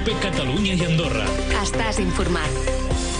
COPE Catalunya i Andorra. Estàs informat.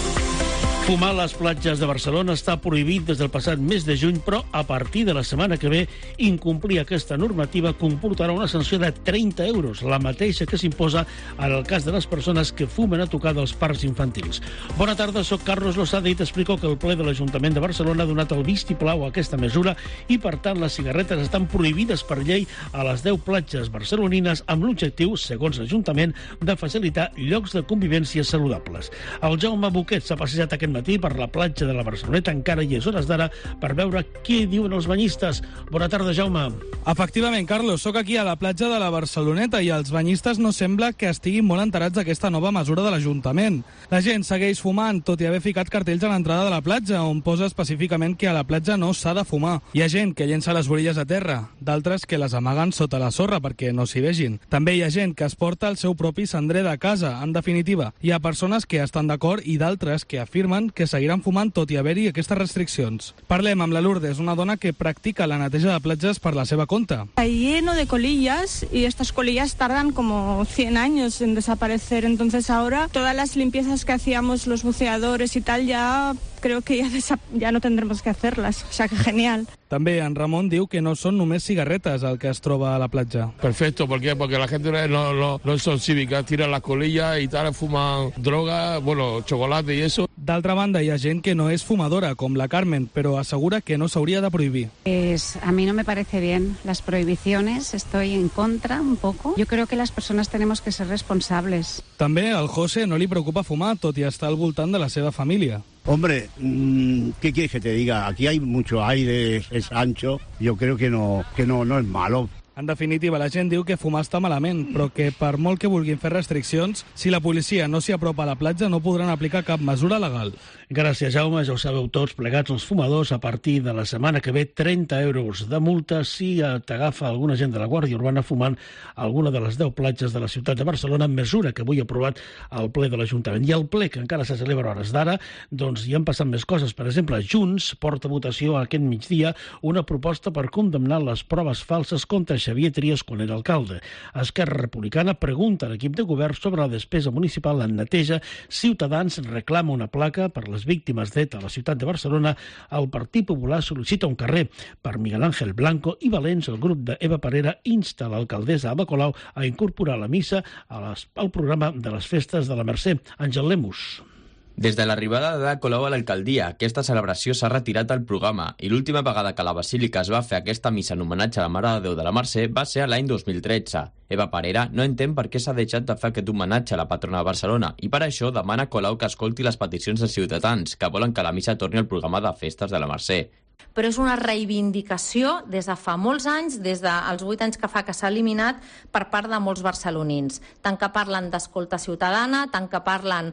Fumar a les platges de Barcelona està prohibit des del passat mes de juny, però a partir de la setmana que ve incomplir aquesta normativa comportarà una sanció de 30 euros, la mateixa que s'imposa en el cas de les persones que fumen a tocar dels parcs infantils. Bona tarda, soc Carlos Losada i t'explico que el ple de l'Ajuntament de Barcelona ha donat el vistiplau a aquesta mesura i, per tant, les cigarretes estan prohibides per llei a les 10 platges barcelonines amb l'objectiu, segons l'Ajuntament, de facilitar llocs de convivència saludables. El Jaume Boquet s'ha passejat aquest matí per la platja de la Barceloneta, encara hi és hores d'ara, per veure què diuen els banyistes. Bona tarda, Jaume. Efectivament, Carlos, sóc aquí a la platja de la Barceloneta i els banyistes no sembla que estiguin molt enterats d'aquesta nova mesura de l'Ajuntament. La gent segueix fumant, tot i haver ficat cartells a l'entrada de la platja, on posa específicament que a la platja no s'ha de fumar. Hi ha gent que llença les borilles a terra, d'altres que les amaguen sota la sorra perquè no s'hi vegin. També hi ha gent que es porta el seu propi cendrer de casa. En definitiva, hi ha persones que estan d'acord i d'altres que afirmen que seguiran fumant tot i haver-hi aquestes restriccions. Parlem amb la Lourdes, una dona que practica la neteja de platges per la seva compte. Está lleno de colillas y estas colillas tardan como 100 años en desaparecer. Entonces ahora todas las limpiezas que hacíamos los buceadores y tal ya creo que ya no tendremos que hacerlas. O sea que genial. També en Ramon diu que no són només cigarretes el que es troba a la platja. Perfecto, ¿por qué? Porque la gente no son cívicas, tiran las colillas y tal, fuman droga, bueno, chocolate y eso. D'altra banda, hi ha gent que no és fumadora, com la Carmen, però assegura que no s'hauria de prohibir. A mí no me parece bien las prohibiciones, estoy en contra un poco. Yo creo que las personas tenemos que ser responsables. També al José no li preocupa fumar, tot i estar al voltant de la seva família. Hombre, ¿qué quieres que te diga? Aquí hay mucho aire, es ancho, yo creo que no es malo. En definitiva, la gent diu que fumar està malament, però que per molt que vulguin fer restriccions, si la policia no s'hi apropa a la platja no podran aplicar cap mesura legal. Gràcies, Jaume. Ja ho sabeu tots, plegats els fumadors, a partir de la setmana que ve, 30 euros de multa si t'agafa alguna gent de la Guàrdia Urbana fumant a alguna de les 10 platges de la ciutat de Barcelona, mesura que avui ha aprovat el ple de l'Ajuntament. I el ple, que encara se celebra a hores d'ara, doncs hi han passat més coses. Per exemple, Junts porta a votació aquest migdia una proposta per condemnar les proves falses contra Xavier Trias quan era alcalde. Esquerra Republicana pregunta a l'equip de govern sobre la despesa municipal en neteja. Ciutadans reclama una placa per les víctimes d'ETA a la ciutat de Barcelona. El Partit Popular sol·licita un carrer per Miguel Ángel Blanco i Valens, el grup d'Eva Parera, insta l'alcaldessa Ada Colau a incorporar la missa al programa de les festes de la Mercè. Àngel Lemus. Des de l'arribada d'Ada Colau a l'alcaldia, aquesta celebració s'ha retirat del programa i l'última vegada que a la Basílica es va fer aquesta missa en homenatge a la Mare de Déu de la Mercè va ser l'any 2013. Eva Parera no entén per què s'ha deixat de fer aquest homenatge a la patrona de Barcelona i per això demana a Colau que escolti les peticions de ciutadans que volen que la missa torni al programa de festes de la Mercè. Però és una reivindicació des de fa molts anys, des dels 8 anys que fa que s'ha eliminat per part de molts barcelonins. Tant que parlen d'escolta ciutadana, tant que parlen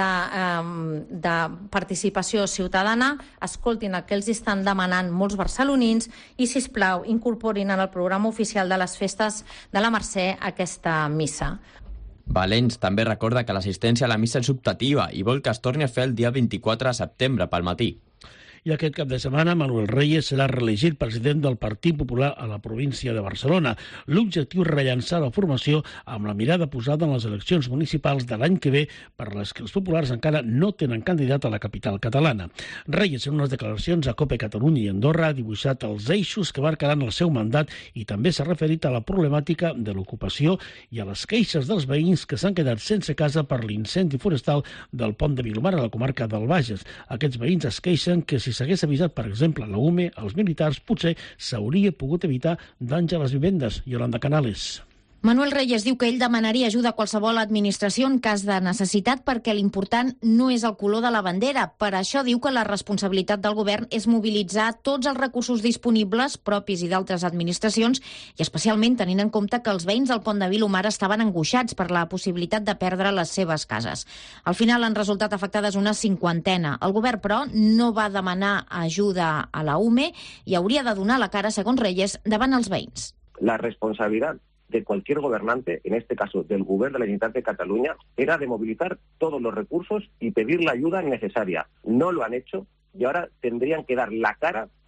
de participació ciutadana, escoltin el que els estan demanant molts barcelonins i, sisplau, incorporin en el programa oficial de les festes de la Mercè aquesta missa. Valens també recorda que l'assistència a la missa és optativa i vol que es torni a fer el dia 24 de setembre pel matí. I aquest cap de setmana Manuel Reyes serà reelegit president del Partit Popular a la província de Barcelona. L'objectiu és rellançar la formació amb la mirada posada en les eleccions municipals de l'any que ve, per les que els populars encara no tenen candidat a la capital catalana. Reyes, en unes declaracions a COPE Catalunya i Andorra, ha dibuixat els eixos que marcaran el seu mandat i també s'ha referit a la problemàtica de l'ocupació i a les queixes dels veïns que s'han quedat sense casa per l'incendi forestal del Pont de Vilomara a la comarca del Bages. Aquests veïns es queixen que si s'hagués avisat, per exemple, la UME, als militars, potser s'hauria pogut evitar danys a les vivendes. Yolanda Canales. Manuel Reyes diu que ell demanaria ajuda a qualsevol administració en cas de necessitat perquè l'important no és el color de la bandera. Per això diu que la responsabilitat del govern és mobilitzar tots els recursos disponibles, propis i d'altres administracions, i especialment tenint en compte que els veïns del Pont de Vilomara estaven angoixats per la possibilitat de perdre les seves cases. Al final han resultat afectades una 50. El govern, però, no va demanar ajuda a la UME i hauria de donar la cara, segons Reyes, davant els veïns. La responsabilitat de cualquier gobernante, en este caso del Gobierno de la Generalitat de Cataluña, era de movilizar todos los recursos y pedir la ayuda necesaria. No lo han hecho y ahora tendrían que dar la cara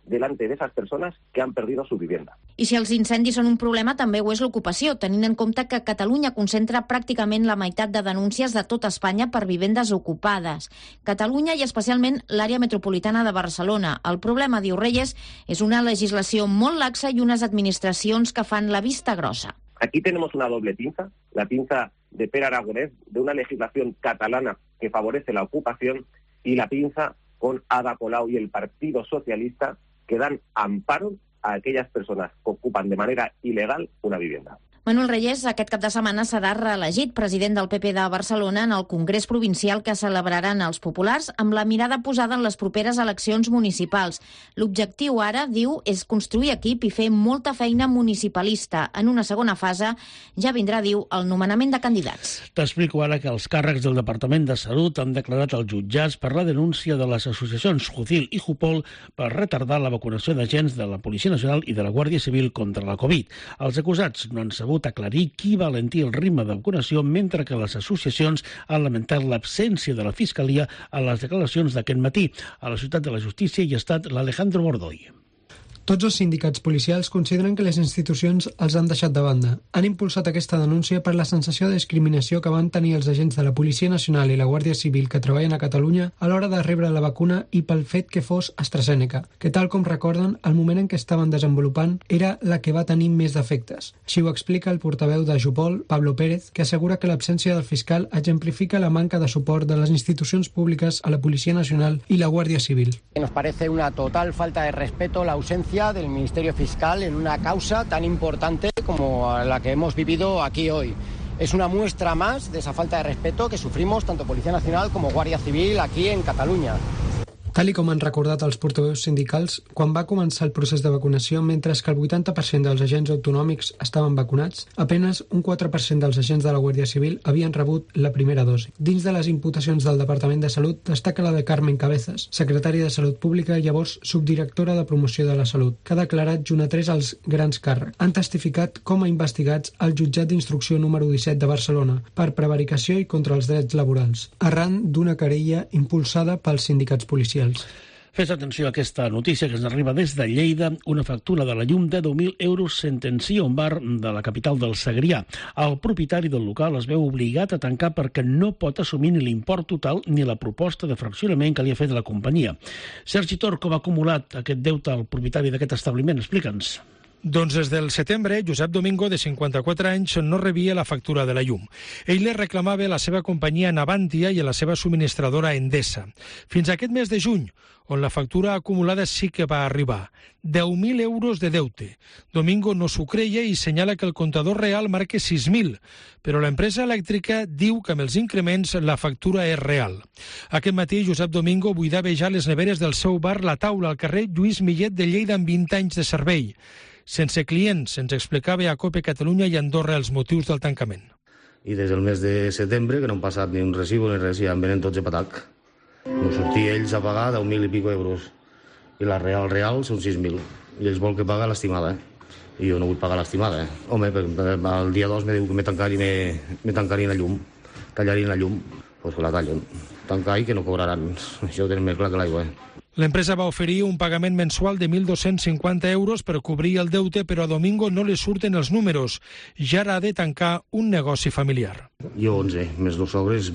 delante de esas personas que han perdido su vivienda. I si els incendis són un problema, també ho és l'ocupació, tenint en compte que Catalunya concentra pràcticament la meitat de denúncies de tot Espanya per vivendes ocupades. Catalunya i especialment l'àrea metropolitana de Barcelona. El problema, diu Reyes, és una legislació molt laxa i unes administracions que fan la vista grossa. Aquí tenemos una doble pinza, la pinza de Pere Aragonès, de una legislación catalana que favorece la ocupación, y la pinza con Ada Colau y el Partido Socialista, que dan amparo a aquellas personas que ocupan de manera ilegal una vivienda. Manuel Reyes aquest cap de setmana serà reelegit president del PP de Barcelona en el Congrés Provincial que celebraran els populars amb la mirada posada en les properes eleccions municipals. L'objectiu ara, diu, és construir equip i fer molta feina municipalista. En una segona fase ja vindrà, diu, el nomenament de candidats. T'explico ara que els càrrecs del Departament de Salut han declarat als jutjats per la denúncia de les associacions Jucil i Jupol per retardar la vacunació d'agents de la Policia Nacional i de la Guàrdia Civil contra la Covid. Els acusats no han sabut aclarir qui va alentir el ritme de vacunació, mentre que les associacions han lamentat l'absència de la Fiscalia a les declaracions d'aquest matí. A la Ciutat de la Justícia hi ha estat l'Alejandro Bordoy. Tots els sindicats policials consideren que les institucions els han deixat de banda. Han impulsat aquesta denúncia per la sensació de discriminació que van tenir els agents de la Policia Nacional i la Guàrdia Civil que treballen a Catalunya a l'hora de rebre la vacuna i pel fet que fos AstraZeneca, que tal com recorden, el moment en què estaven desenvolupant era la que va tenir més defectes. Així ho explica el portaveu de Jupol, Pablo Pérez, que assegura que l'absència del fiscal exemplifica la manca de suport de les institucions públiques a la Policia Nacional y la Guardia Civil. Nos parece una total falta de respeto la ausencia del Ministerio Fiscal en una causa tan importante como la que hemos vivido aquí hoy. Es una muestra más de esa falta de respeto que sufrimos tanto Policía Nacional como Guardia Civil aquí en Catalunya. Tal com han recordat els portaveus sindicals, quan va començar el procés de vacunació, mentre que el 80% dels agents autonòmics estaven vacunats, apenas un 4% dels agents de la Guàrdia Civil havien rebut la primera dosi. Dins de les imputacions del Departament de Salut destaca la de Carmen Cabezas, secretària de Salut Pública i llavors subdirectora de Promoció de la Salut, que ha declarat junt a 3 els grans càrrecs. Han testificat com a investigats al jutjat d'instrucció número 17 de Barcelona per prevaricació i contra els drets laborals, arran d'una querella impulsada pels sindicats policials. Fes atenció a aquesta notícia que ens arriba des de Lleida. Una factura de la llum de 10.000 euros sentencia un bar de la capital del Segrià. El propietari del local es veu obligat a tancar perquè no pot assumir ni l'import total ni la proposta de fraccionament que li ha fet la companyia. Sergi Tor, com ha acumulat aquest deute al propietari d'aquest establiment? Explica'ns. Doncs des del setembre, Josep Domingo, de 54 anys, no rebia la factura de la llum. Ell li reclamava a la seva companyia Navantia i a la seva subministradora Endesa. Fins a aquest mes de juny, on la factura acumulada sí que va arribar. 10.000 euros de deute. Domingo no s'ho creia i senyala que el comptador real marca 6.000, però l'empresa elèctrica diu que amb els increments la factura és real. Aquest matí, Josep Domingo buidava ja les neveres del seu bar La Taula al carrer Lluís Millet de Lleida amb 20 anys de servei. Sense clients, ens explicava a COPE Catalunya i Andorra els motius del tancament. I des del mes de setembre, que no han passat ni un recibo ni res, ja en venen tots a patac. No sortia ells a pagar 10.000 i pico euros. I la real són 6.000. I ells vol que paga l'estimada, I jo no vull pagar l'estimada, Home, el dia 2 me diu que me tancarien la llum. Tallarien la llum. Doncs que la tallen. Tancar i que no cobraran. Això ho tenen més clar que l'aigua, L'empresa va oferir un pagament mensual de 1.250 euros per cobrir el deute, però a Domingo no li surten els números. Ja ha de tancar un negoci familiar. Jo 11, més 2 sogres,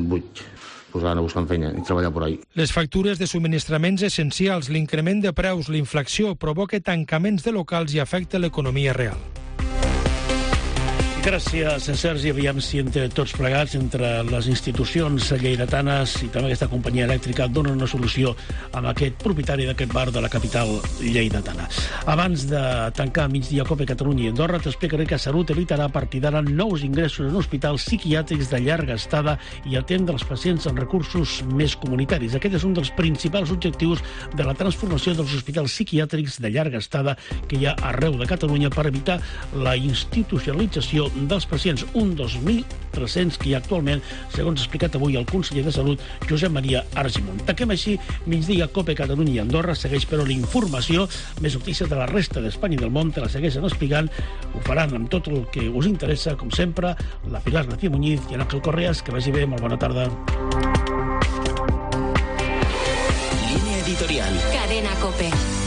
8. Pues van a buscar feina i treballar por ahí. Les factures de subministraments essencials, l'increment de preus, la inflació, provoca tancaments de locals i afecta l'economia real. Gràcies, Sergi. Aviam si entre tots plegats, entre les institucions lleidatanes i també aquesta companyia elèctrica, donen una solució amb aquest propietari d'aquest bar de la capital lleidatana. Abans de tancar migdia COPE Catalunya i Andorra, t'explicaré que Salut evitarà a partir d'ara nous ingressos en hospitals psiquiàtrics de llarga estada i atendre els pacients amb recursos més comunitaris. Aquest és un dels principals objectius de la transformació dels hospitals psiquiàtrics de llarga estada que hi ha arreu de Catalunya per evitar la institucionalització dels pacients, un 2.300 que hi ha actualment, segons ha explicat avui el conseller de Salut, Josep Maria Argimon. Tanquem així migdia COPE Catalunya i Andorra. Segueix, però, l'informació. Més notícies de la resta d'Espanya i del món te la segueixen explicant. Ho faran amb tot el que us interessa, com sempre, la Pilar García Muñiz i en Ángel Correas. Que vagi bé, molt bona tarda. Línia editorial. Cadena COPE.